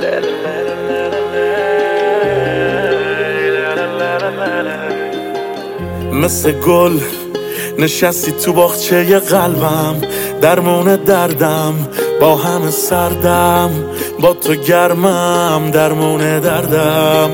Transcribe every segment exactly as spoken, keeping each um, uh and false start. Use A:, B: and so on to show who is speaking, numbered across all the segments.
A: مثل گل نشستی تو باغچه قلبم، درمون دردم با همه سردم، با تو گرمم درمون دردم.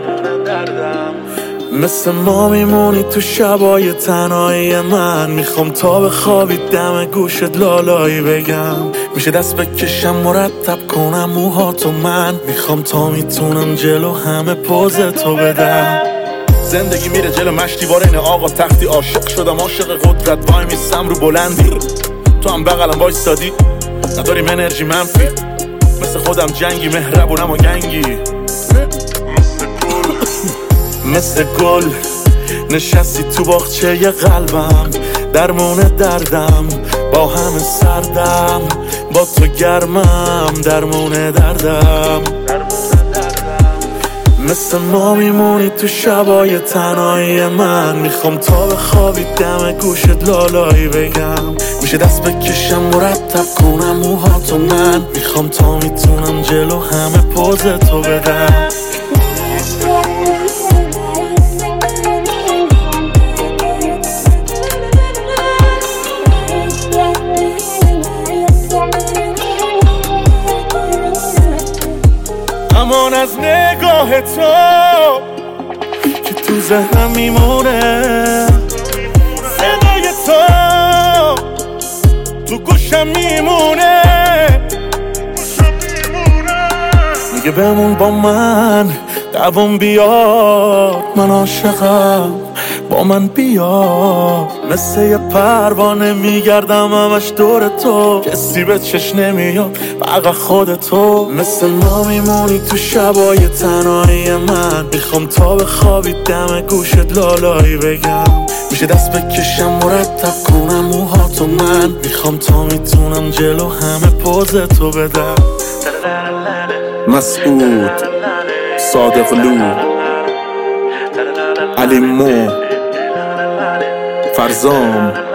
A: مثل ما میمونی تو شبای تنهایی من، میخوام تا بخوابی دم گوشت لالایی بگم، میشه دست بکشم مرتب کنم موهاتو من، میخوام تا میتونم جلو همه پوز تو بدم. زندگی میره جلو مشتی وارن آقا تختی، عاشق شدم عاشق قدرت، وای میستم رو بلندی، تو هم بغلم وایستادی نداریم انرژی منفی، مثل خودم جنگی مهربونم و گنگی. مثل گل نشستی تو باغچه قلبم، درمون دردم با همه سردم، با تو گرمم درمون دردم. مثل ما میمونی تو شبای تنهایی من، میخوام تا بخوابی دم گوشت لالایی بگم، میشه دست بکشم مرتب کنم موهاتو من، میخوام تا میتونم جلو همه پوز تو بدم. امان از نگاه تو که تو ذهنم میمونه، صدای تو تو گوشم میمونه، میگه بمون با من دوام بیار، من عاشقم با من بیا. مثل یه پروانه میگردم همش دور تو، کسی به چشم نمیاد فقط خودتو. مثل ما میمونی تو شبای تنهایی من، میخوام تا بخوابی دم گوشت لالایی بگم، میشه دست بکشم مرتب کنم موهاتو من، میخوام تا میتونم جلو همه پوز تو بدم.
B: مسعود صادقلو، علی مو، فرزام